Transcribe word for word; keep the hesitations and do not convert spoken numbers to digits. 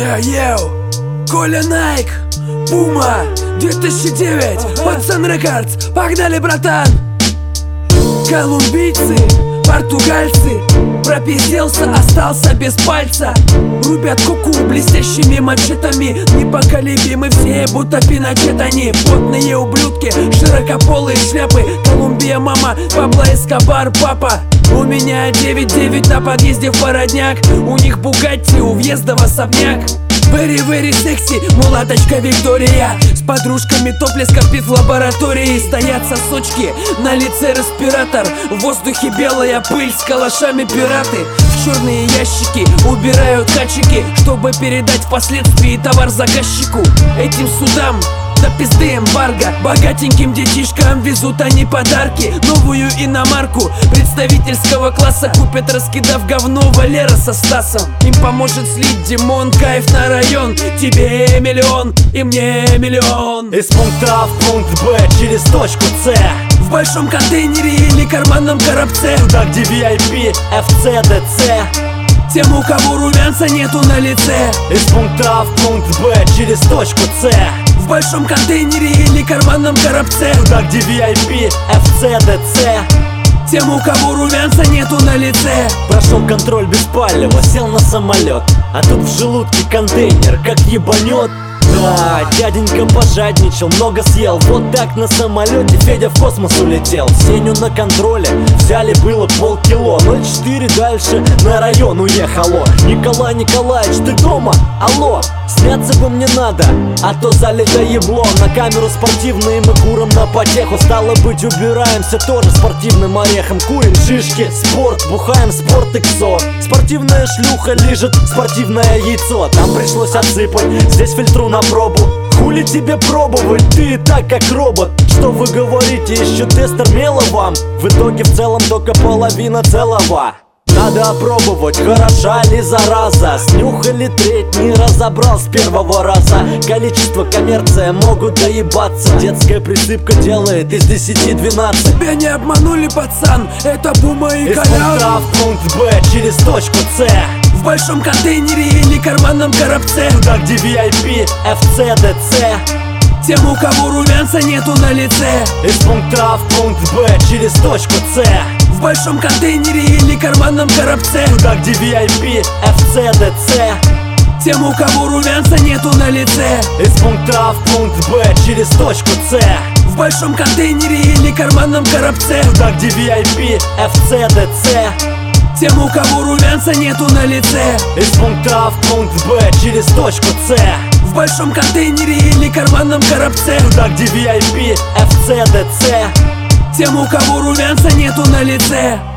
Йоу-йоу, Коля Найк, Пума, две тысячи девять, Пацан Рекордс, погнали, братан! Колумбийцы, португальцы, пропизделся, остался без пальца. Рубят куку блестящими мачетами, непоколебимы все, будто пиночет они. Потные ублюдки, широкополые шляпы, Колумбия, мама, Пабло Эскобар, папа. У меня девять девять на подъезде в Бородняк, у них Бугатти, у въезда в особняк. Very-very секси, мулаточка Виктория, с подружками топлес копит в лаборатории. Стоят сосочки, на лице респиратор, в воздухе белая пыль, с калашами пираты. В черные ящики убирают хачики, чтобы передать впоследствии товар заказчику. Этим судам до пизды эмбарго, богатеньким детишкам везут они подарки. Новую иномарку представительского класса купят, раскидав говно Валера со Стасом. Им поможет слить Димон, кайф на район. Тебе миллион и мне миллион. Из пункта А в пункт Б через точку С, в большом контейнере или карманном коробце, туда где ви ай пи, эф си, ди си. Тем, у кого румянца нету на лице. Из пункта А в пункт Б через точку С, в большом контейнере или карманном коробце, туда где ви ай пи, эф си, ди си. Тем, у кого румянца нету на лице. Прошел контроль без палева, сел на самолет, а тут в желудке контейнер, как ебанет. Да, дяденька пожадничал, много съел. Вот так на самолете Федя в космос улетел. Сеню на контроле взяли было полкило. ноль четыре дальше на район уехало. Николай Николаевич, ты дома? Алло, сняться бы мне надо, а то залито ебло. На камеру спортивные мы куром на потеху. Стало быть, убираемся тоже спортивным орехом. Курим шишки, спорт, бухаем спорт иксо. Спортивная шлюха лежит спортивное яйцо. Там пришлось отсыпать, здесь фильтру на пробу. Хули тебе пробовать, ты и так как робот. Что вы говорите, еще тестер мело вам? В итоге в целом только половина целого. Надо опробовать, хороша ли зараза. Снюхали треть, не разобрал с первого раза. Количество, коммерция, могут доебаться. Детская присыпка делает из десяти двенадцать. Тебя не обманули, пацан, это Пума и Из Колян. пункта А в пункт Б через точку С, в большом контейнере или карманном коробце, туда где ви ай пи, эф си, ди си. тем, у кого румянца нету на лице. Из пункта А в пункт Б через точку С, в большом контейнере или карманном коробце, туда где ви ай пи, эф си, ди си. тем, у кого румянца нету на лице. Из пункта А в пункт Б через точку С, в большом контейнере или карманном коробце, туда где ви ай пи, эф си, ди си. тем, у кого румянца нету на лице. Из пункта А в пункт Б через точку С, в большом контейнере или карманном коробце, туда где ви ай пи, эф си, ди си. тем, у кого румянца нету на лице.